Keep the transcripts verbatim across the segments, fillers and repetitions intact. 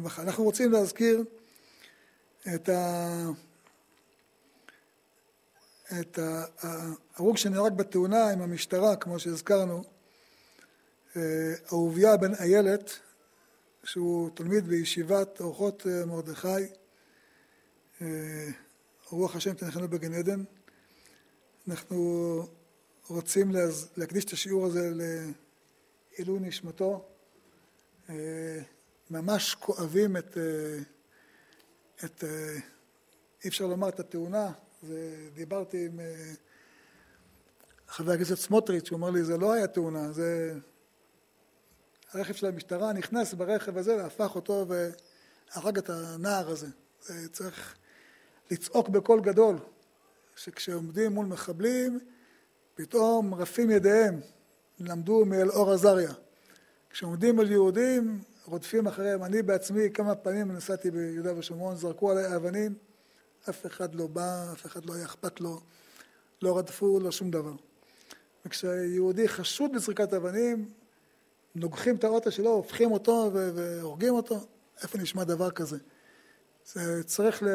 אנחנו רוצים להזכיר את ה... את ההרוג שנהרג בתאונה עם המשטרה, כמו שהזכרנו, אהוביה בן איילת, שהוא תלמיד בישיבת אורחות מרדכי, רוח השם תנחנו בגן עדן. אנחנו רוצים להקדיש את השיעור הזה לעילוי נשמתו. ממש כואבים את, את אי אפשר לומר את התאונה. דיברתי עם חבר הכנסת סמוטריץ', הוא אמר לי, זה לא היה תאונה, זה הרכב של המשטרה נכנס ברכב הזה והפך אותו והרג את הנער הזה. זה צריך לצעוק בקול גדול, שכשעומדים מול מחבלים, פתאום רפים ידיהם, למדו מאלאור עזריה. כשעומדים על יהודים, רודפים אחריהם. אני בעצמי כמה פעמים נסעתי ביהודה ושומרון, זרקו עליי אבנים, אף אחד לא בא, אף אחד לא היה אכפת לו, לא רדפו, לא שום דבר. וכשיהודי חשוד בזריקת אבנים, נוגחים את האוטו שלו, הופכים אותו והורגים אותו. איפה נשמע דבר כזה? זה צריך ל...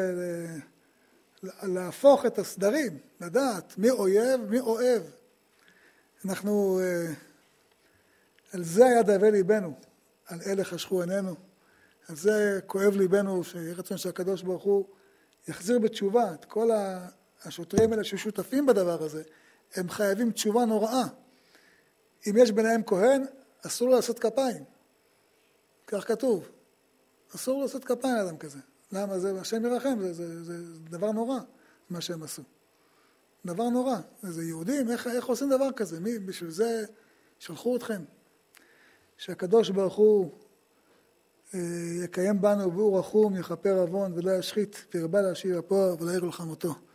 להפוך את הסדרים, לדעת מי אויב, מי אוהב. אנחנו, על זה היה דאבה ליבנו, על אלה חשכו עינינו. על זה כואב ליבנו, שיהיה רצון שהקדוש ברוך הוא יחזיר בתשובה. את כל השוטרים האלה ששותפים בדבר הזה, הם חייבים תשובה נוראה. אם יש ביניהם כהן, אסור לו לעשות כפיים. כך כתוב. אסור לו לעשות כפיים לאדם כזה. למה? זה, השם ירחם, זה, זה, זה דבר נורא, מה שהם עשו. דבר נורא. זה יהודים, איך, איך עושים דבר כזה? מי, בשביל זה שלחו אתכם. שהקדוש ברוך הוא אה, יקיים בנו והוא רחום, יכפר עוון ולא ישחית, וירבה להשיב אפו ולא יראה לחמותו.